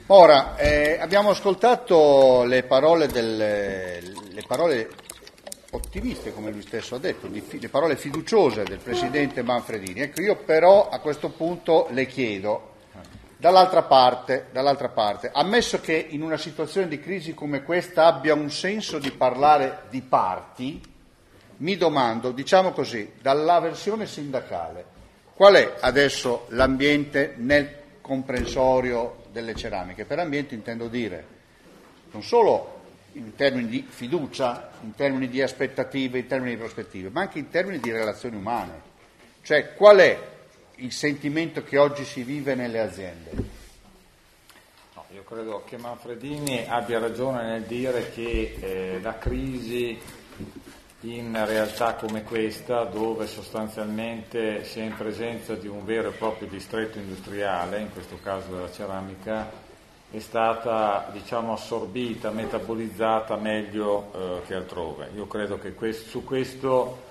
Ora, abbiamo ascoltato le parole ottimiste, come lui stesso ha detto, le parole fiduciose del Presidente Manfredini. Ecco, io però a questo punto le chiedo, dall'altra parte, ammesso che in una situazione di crisi come questa abbia un senso di parlare di parti, mi domando, diciamo così, dalla versione sindacale, qual è adesso l'ambiente nel comprensorio delle ceramiche? Per ambiente intendo dire non solo in termini di fiducia, in termini di aspettative, in termini di prospettive, ma anche in termini di relazioni umane. Cioè, qual è il sentimento che oggi si vive nelle aziende? No, io credo che Manfredini abbia ragione nel dire che la crisi in realtà come questa, dove sostanzialmente si è in presenza di un vero e proprio distretto industriale, in questo caso della ceramica, è stata, diciamo, assorbita, metabolizzata meglio che altrove. Io credo che su questo,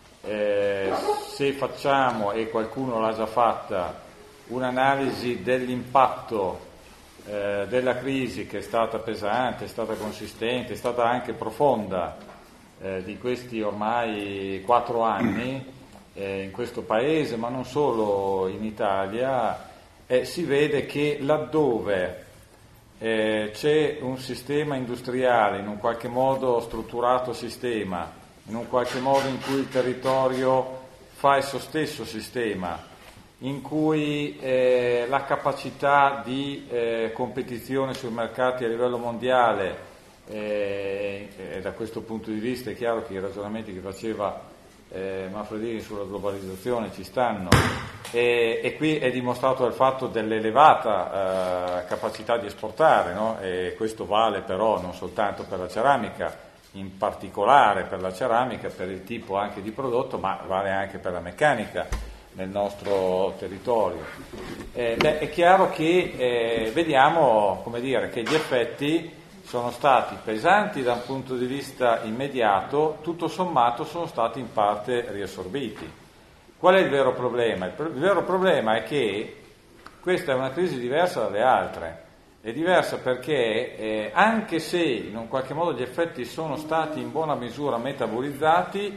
se facciamo, e qualcuno l'ha già fatta, un'analisi dell'impatto della crisi, che è stata pesante, è stata consistente, è stata anche profonda, di questi ormai 4 anni in questo paese, ma non solo in Italia, si vede che laddove c'è un sistema industriale, in un qualche modo strutturato sistema, in un qualche modo in cui il territorio fa il suo stesso sistema, in cui la capacità di competizione sui mercati a livello mondiale, e da questo punto di vista è chiaro che i ragionamenti che faceva Manfredini sulla globalizzazione ci stanno, e qui è dimostrato dal fatto dell'elevata capacità di esportare, no? E questo vale però non soltanto per la ceramica, in particolare per la ceramica, per il tipo anche di prodotto, ma vale anche per la meccanica nel nostro territorio. È chiaro che vediamo, come dire, che gli effetti sono stati pesanti da un punto di vista immediato, tutto sommato sono stati in parte riassorbiti. Qual è il vero problema? Il vero problema è che questa è una crisi diversa dalle altre. È diversa perché anche se in un qualche modo gli effetti sono stati in buona misura metabolizzati,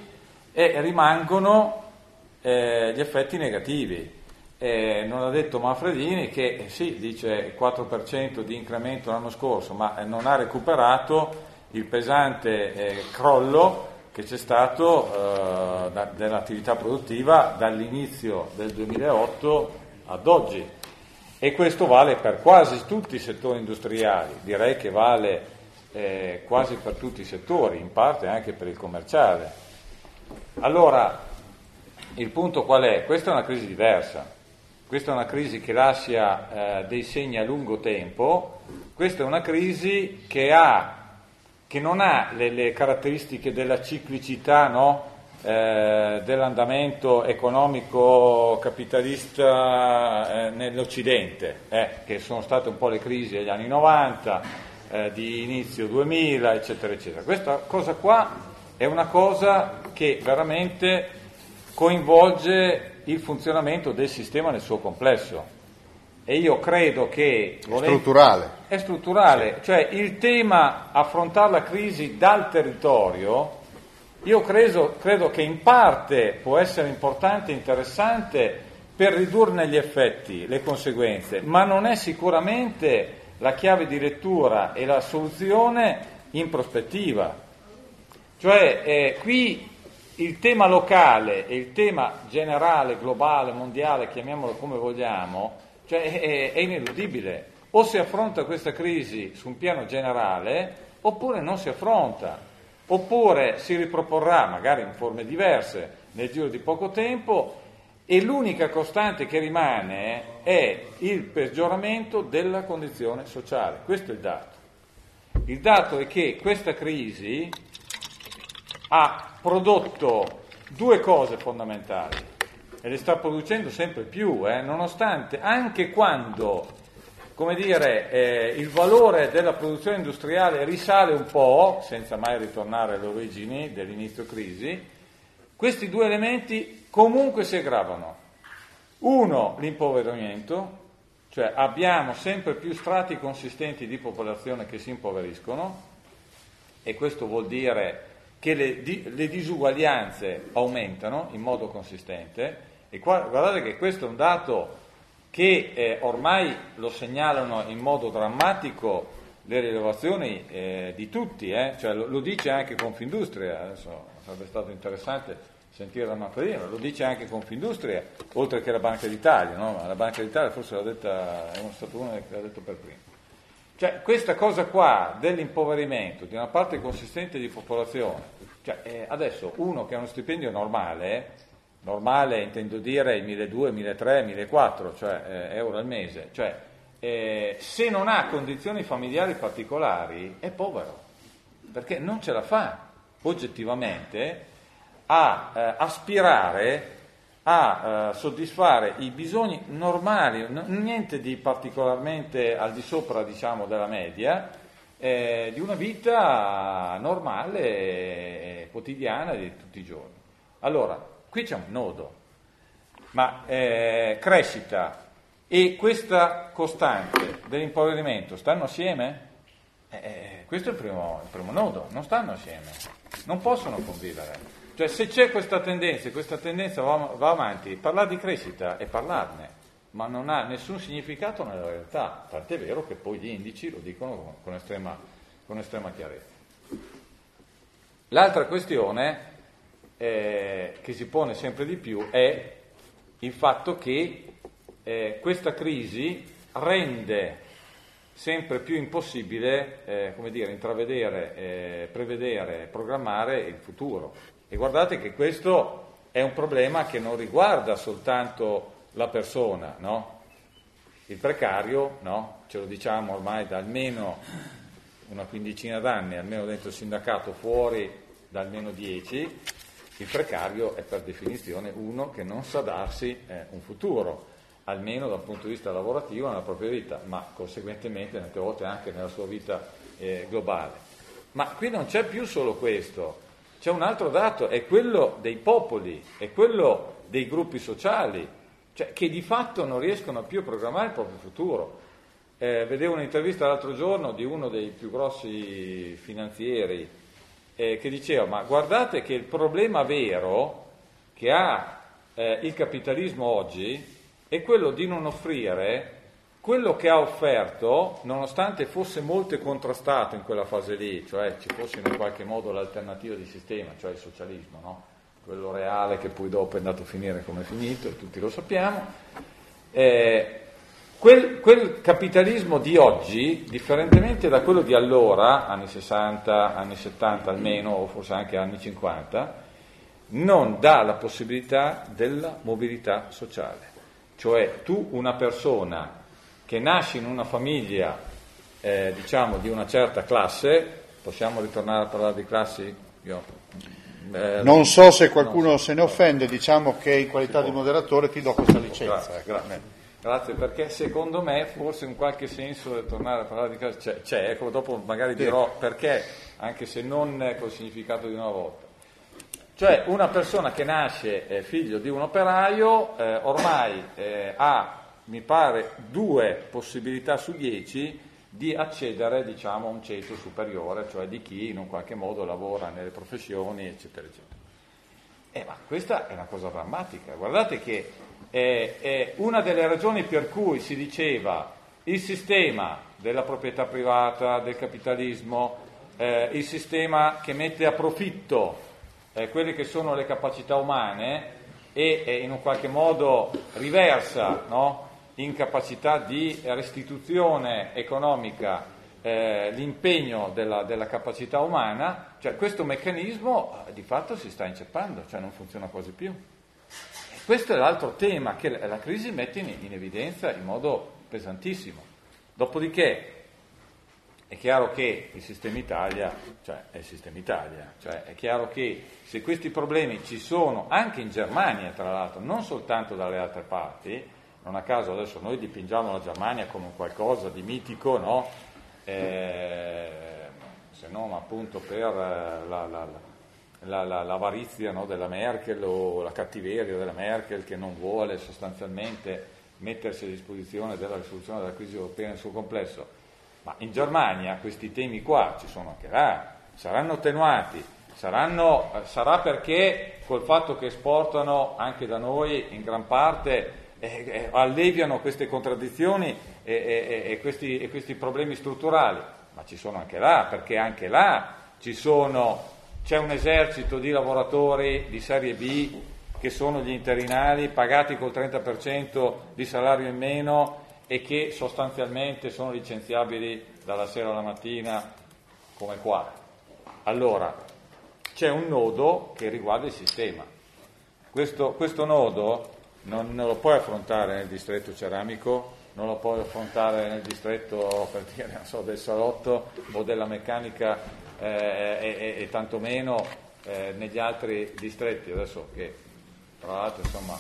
rimangono gli effetti negativi. Non ha detto Manfredini che sì, dice il 4% di incremento l'anno scorso, ma non ha recuperato il pesante crollo che c'è stato dell'attività produttiva dall'inizio del 2008 ad oggi, e questo vale per quasi tutti i settori industriali, direi che vale quasi per tutti i settori, in parte anche per il commerciale. Allora, il punto qual è? Questa è una crisi diversa. Questa è una crisi che lascia dei segni a lungo tempo, questa è una crisi che non ha le caratteristiche della ciclicità, no? Dell'andamento economico capitalista nell'Occidente, che sono state un po' le crisi degli anni 90, di inizio 2000, eccetera, eccetera. Questa cosa qua è una cosa che veramente coinvolge il funzionamento del sistema nel suo complesso, e io credo che è strutturale, cioè il tema affrontare la crisi dal territorio, io credo che in parte può essere importante e interessante per ridurne gli effetti, le conseguenze, ma non è sicuramente la chiave di lettura e la soluzione in prospettiva. Cioè qui il tema locale e il tema generale, globale, mondiale, chiamiamolo come vogliamo, cioè è ineludibile. O si affronta questa crisi su un piano generale, oppure non si affronta, oppure si riproporrà, magari in forme diverse, nel giro di poco tempo, e l'unica costante che rimane è il peggioramento della condizione sociale. Questo è il dato. Il dato è che questa crisi ha prodotto 2 cose fondamentali, e le sta producendo sempre più, nonostante, anche quando, come dire, il valore della produzione industriale risale un po', senza mai ritornare alle origini dell'inizio crisi, questi 2 elementi comunque si aggravano. Uno, l'impoverimento, Cioè abbiamo sempre più strati consistenti di popolazione che si impoveriscono, e questo vuol dire che le disuguaglianze aumentano in modo consistente, e guardate che questo è un dato che ormai lo segnalano in modo drammatico le rilevazioni di tutti, cioè lo dice anche Confindustria. Adesso sarebbe stato interessante sentire da Manfredini, lo dice anche Confindustria, oltre che la Banca d'Italia, no? La Banca d'Italia forse l'ha detta, è stato uno che l'ha detto per primo. Cioè questa cosa qua dell'impoverimento di una parte consistente di popolazione, cioè, adesso uno che ha uno stipendio normale intendo dire 1.200, 1.300, 1.400, cioè euro al mese, cioè se non ha condizioni familiari particolari è povero, perché non ce la fa oggettivamente a aspirare a soddisfare i bisogni normali, niente di particolarmente al di sopra, diciamo, della media, di una vita normale, quotidiana di tutti i giorni. Allora, qui c'è un nodo, ma crescita e questa costante dell'impoverimento stanno assieme? Questo è il primo nodo, non stanno assieme, non possono convivere. Cioè se c'è questa tendenza va avanti, parlare di crescita e parlarne, ma non ha nessun significato nella realtà, tant'è vero che poi gli indici lo dicono con estrema chiarezza. L'altra questione che si pone sempre di più è il fatto che questa crisi rende sempre più impossibile intravedere, prevedere, programmare il futuro. E guardate che questo è un problema che non riguarda soltanto la persona, no? Il precario, no? Ce lo diciamo ormai da almeno una quindicina d'anni, almeno dentro il sindacato, fuori da almeno 10, il precario è per definizione uno che non sa darsi un futuro, almeno dal punto di vista lavorativo nella propria vita, ma conseguentemente tante volte anche nella sua vita globale. Ma qui non c'è più solo questo. C'è un altro dato, è quello dei popoli, è quello dei gruppi sociali, cioè che di fatto non riescono più a programmare il proprio futuro. Vedevo un'intervista l'altro giorno di uno dei più grossi finanzieri che diceva: ma guardate che il problema vero che ha il capitalismo oggi è quello di non offrire quello che ha offerto, nonostante fosse molto contrastato in quella fase lì, cioè ci fosse in qualche modo l'alternativa di sistema, cioè il socialismo, no? Quello reale che poi dopo è andato a finire come è finito, e tutti lo sappiamo. Quel capitalismo di oggi, differentemente da quello di allora, anni 60, anni 70 almeno, o forse anche anni 50, non dà la possibilità della mobilità sociale. Cioè tu, una persona che nasce in una famiglia di una certa classe, possiamo ritornare a parlare di classi? Non so se qualcuno se ne offende, diciamo che in qualità di moderatore ti do questa licenza. Grazie, perché secondo me forse in qualche senso tornare a parlare di classi c'è, ecco, dopo magari dirò perché, anche se non col significato di una volta. Cioè una persona che nasce figlio di un operaio ormai ha, mi pare, 2 possibilità su 10 di accedere, diciamo, a un ceto superiore, cioè di chi in un qualche modo lavora nelle professioni, eccetera, eccetera. Ma questa è una cosa drammatica. Guardate che è una delle ragioni per cui si diceva il sistema della proprietà privata, del capitalismo, il sistema che mette a profitto quelle che sono le capacità umane e in un qualche modo riversa, no? In capacità di restituzione economica l'impegno della capacità umana, cioè questo meccanismo di fatto si sta inceppando, cioè non funziona quasi più. E questo è l'altro tema che la crisi mette in evidenza in modo pesantissimo. Dopodiché è chiaro che il sistema Italia, cioè è il sistema Italia, cioè è chiaro che se questi problemi ci sono anche in Germania, tra l'altro, non soltanto dalle altre parti. Non a caso adesso noi dipingiamo la Germania come un qualcosa di mitico, no? Se non appunto per l'avarizia, no, della Merkel, o la cattiveria della Merkel, che non vuole sostanzialmente mettersi a disposizione della risoluzione della crisi europea nel suo complesso, ma in Germania questi temi qua ci sono anche là, saranno attenuati, sarà perché col fatto che esportano anche da noi in gran parte alleviano queste contraddizioni e questi problemi strutturali, ma ci sono anche là, perché anche là c'è un esercito di lavoratori di serie B che sono gli interinali pagati col 30% di salario in meno e che sostanzialmente sono licenziabili dalla sera alla mattina come qua. Allora, c'è un nodo che riguarda il sistema. Questo nodo non lo puoi affrontare nel distretto ceramico, non lo puoi affrontare nel distretto, per dire, non so, del salotto o della meccanica e tantomeno negli altri distretti. Adesso che tra l'altro insomma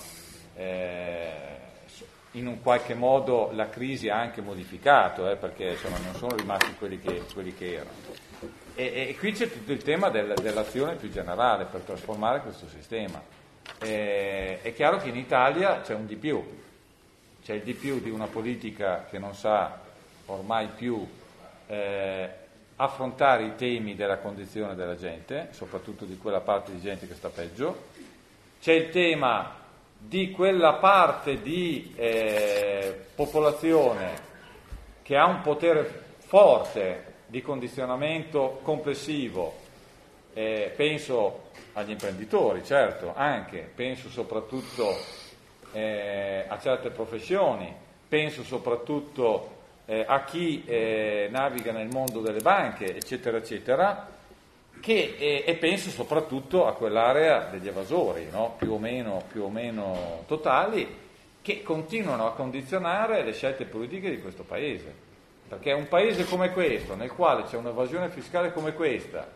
in un qualche modo la crisi ha anche modificato, perché insomma non sono rimasti quelli che erano. E qui c'è tutto il tema dell'azione più generale per trasformare questo sistema. È chiaro che in Italia c'è un di più, c'è il di più di una politica che non sa ormai più affrontare i temi della condizione della gente, soprattutto di quella parte di gente che sta peggio, c'è il tema di quella parte di popolazione che ha un potere forte di condizionamento complessivo, penso agli imprenditori, certo, anche, penso soprattutto a certe professioni, penso soprattutto a chi naviga nel mondo delle banche, eccetera, eccetera, e penso soprattutto a quell'area degli evasori, no? più o meno totali, che continuano a condizionare le scelte politiche di questo Paese. Perché un Paese come questo, nel quale c'è un'evasione fiscale come questa,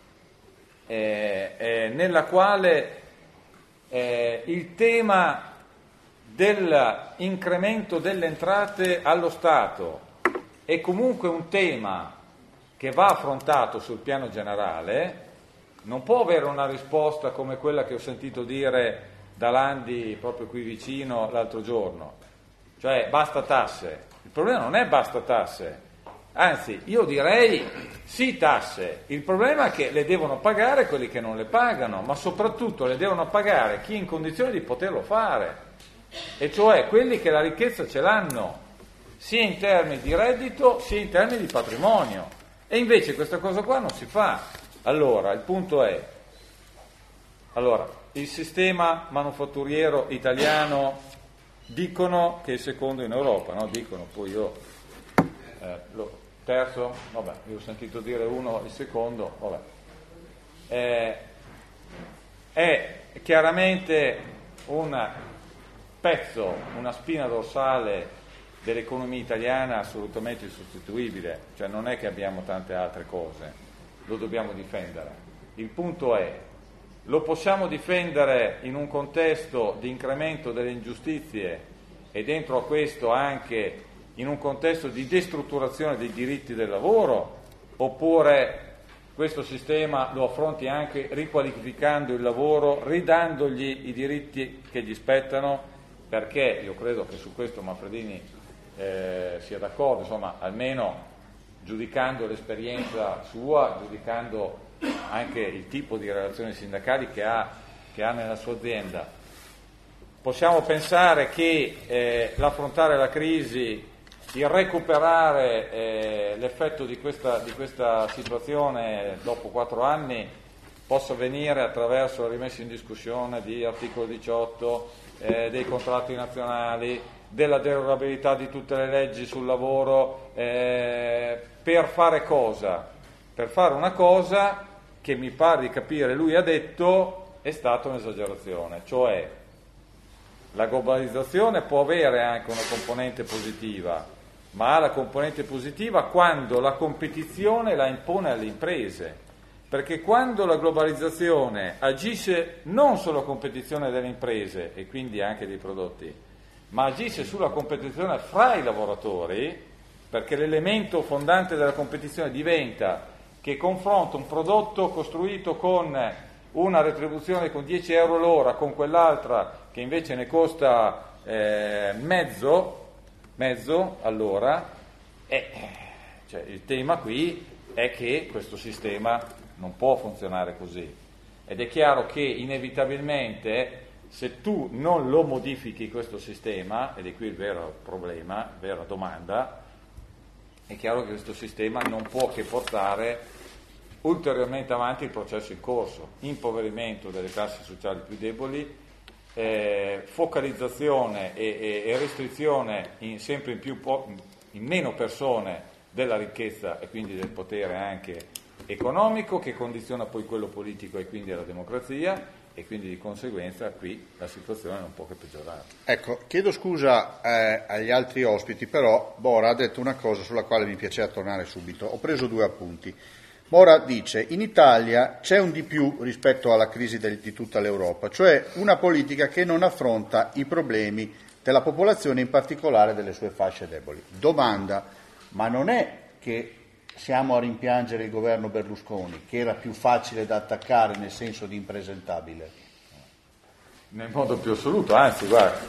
nella quale il tema dell'incremento delle entrate allo Stato è comunque un tema che va affrontato sul piano generale, non può avere una risposta come quella che ho sentito dire da Landi proprio qui vicino l'altro giorno, cioè basta tasse. Il problema non è basta tasse, anzi io direi sì tasse, il problema è che le devono pagare quelli che non le pagano, ma soprattutto le devono pagare chi è in condizione di poterlo fare, e cioè quelli che la ricchezza ce l'hanno, sia in termini di reddito sia in termini di patrimonio, e invece questa cosa qua non si fa. Allora, il punto è, il sistema manufatturiero italiano dicono che è il secondo in Europa, no? Dicono, poi io lo terzo, vabbè, io ho sentito dire uno, il secondo, vabbè. È chiaramente un pezzo, una spina dorsale dell'economia italiana assolutamente insostituibile, cioè non è che abbiamo tante altre cose, lo dobbiamo difendere. Il punto è, lo possiamo difendere in un contesto di incremento delle ingiustizie e dentro a questo anche in un contesto di destrutturazione dei diritti del lavoro, oppure questo sistema lo affronti anche riqualificando il lavoro, ridandogli i diritti che gli spettano, perché io credo che su questo Manfredini sia d'accordo, insomma, almeno giudicando l'esperienza sua, giudicando anche il tipo di relazioni sindacali che ha nella sua azienda. Possiamo pensare che l'affrontare la crisi, il recuperare l'effetto di questa situazione dopo 4 anni possa avvenire attraverso la rimessa in discussione di articolo 18, dei contratti nazionali, della derogabilità di tutte le leggi sul lavoro, per fare cosa? Per fare una cosa che mi pare di capire lui ha detto è stata un'esagerazione, cioè la globalizzazione può avere anche una componente positiva, ma ha la componente positiva quando la competizione la impone alle imprese, perché quando la globalizzazione agisce non sulla competizione delle imprese e quindi anche dei prodotti, ma agisce sulla competizione fra i lavoratori, perché l'elemento fondante della competizione diventa che confronto un prodotto costruito con una retribuzione con 10 euro l'ora con quell'altra che invece ne costa Mezzo allora cioè, il tema qui è che questo sistema non può funzionare così, ed è chiaro che inevitabilmente se tu non lo modifichi questo sistema, ed è qui il vero problema, la vera domanda, è chiaro che questo sistema non può che portare ulteriormente avanti il processo in corso: impoverimento delle classi sociali più deboli, focalizzazione e restrizione sempre in meno persone della ricchezza e quindi del potere anche economico, che condiziona poi quello politico e quindi la democrazia, e quindi di conseguenza qui la situazione non può che peggiorare. Ecco, chiedo scusa agli altri ospiti, però Bora ha detto una cosa sulla quale mi piaceva tornare subito. Ho preso 2 appunti. Bora dice: in Italia c'è un di più rispetto alla crisi di tutta l'Europa, cioè una politica che non affronta i problemi della popolazione, in particolare delle sue fasce deboli. Domanda: ma non è che siamo a rimpiangere il governo Berlusconi, che era più facile da attaccare nel senso di impresentabile? Nel modo più assoluto, anzi, guarda,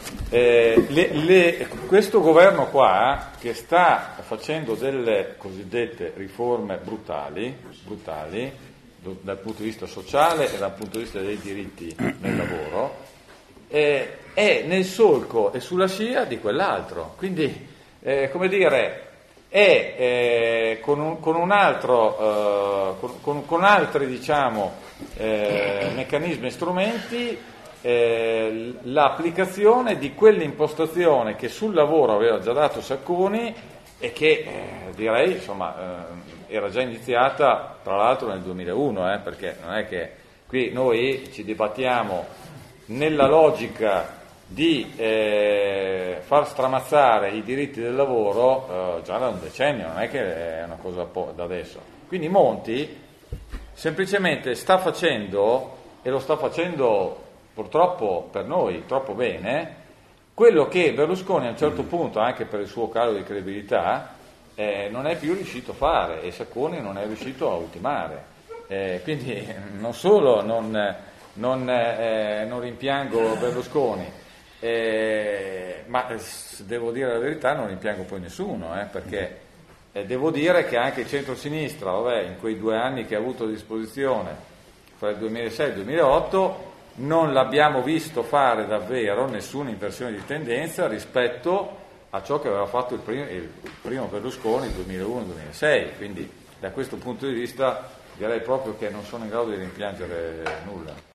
questo governo qua, che sta facendo delle cosiddette riforme brutali dal punto di vista sociale e dal punto di vista dei diritti nel lavoro, è nel solco e sulla scia di quell'altro. Quindi, come dire, con altri, diciamo, meccanismi e strumenti, l'applicazione di quell'impostazione che sul lavoro aveva già dato Sacconi e che direi, insomma, era già iniziata tra l'altro nel 2001, perché non è che qui noi ci dibattiamo nella logica di far stramazzare i diritti del lavoro già da un decennio, non è che è una cosa da adesso. Quindi Monti semplicemente sta facendo, e lo sta facendo purtroppo per noi troppo bene, quello che Berlusconi a un certo punto, anche per il suo calo di credibilità, non è più riuscito a fare, e Sacconi non è riuscito a ultimare. Quindi non solo non rimpiango Berlusconi, ma devo dire la verità, non rimpiango poi nessuno, perché devo dire che anche il centro-sinistra, in quei 2 anni che ha avuto a disposizione, fra il 2006 e il 2008, non l'abbiamo visto fare davvero nessuna inversione di tendenza rispetto a ciò che aveva fatto il primo Berlusconi nel 2001-2006, quindi da questo punto di vista direi proprio che non sono in grado di rimpiangere nulla.